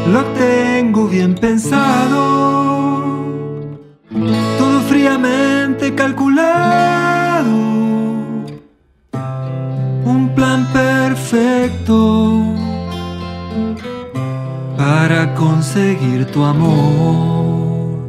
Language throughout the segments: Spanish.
Lo tengo bien pensado, todo fríamente calculado, un plan perfecto para conseguir tu amor.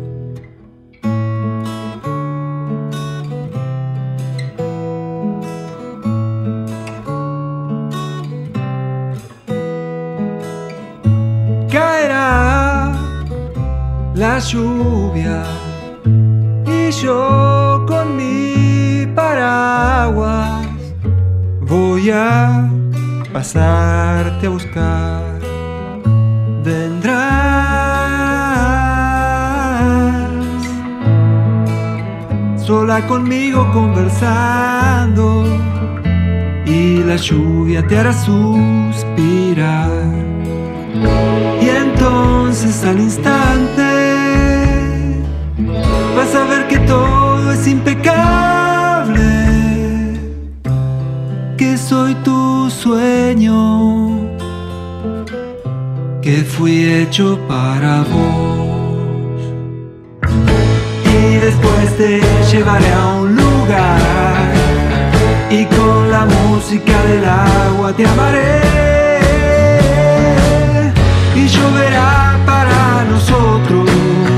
Caerá la lluvia y yo con mi paraguas voy a pasarte a buscar. Vendrás sola conmigo conversando y la lluvia te hará suspirar. Y entonces al instante vas a ver que todo es impecable, que soy tu sueño, que fui hecho para vos. Y después te llevaré a un lugar y con la música del agua te amaré. Y lloverá para nosotros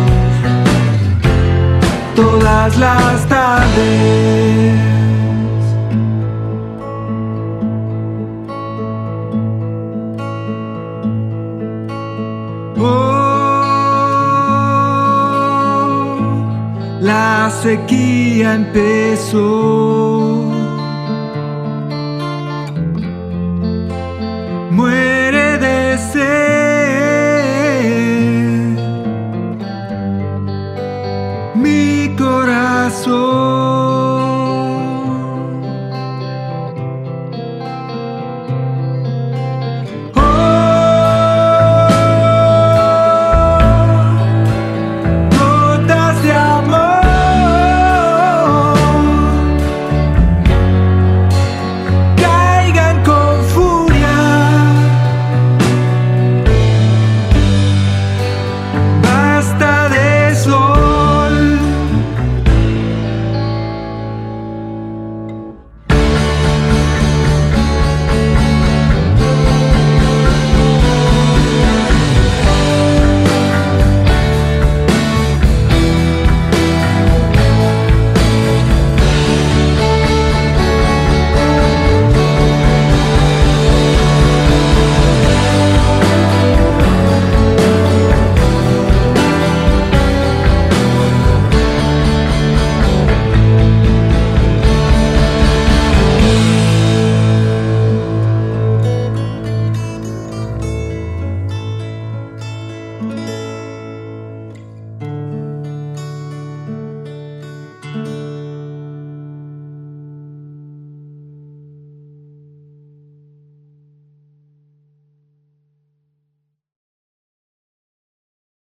todas las tardes. Oh, la sequía empezó.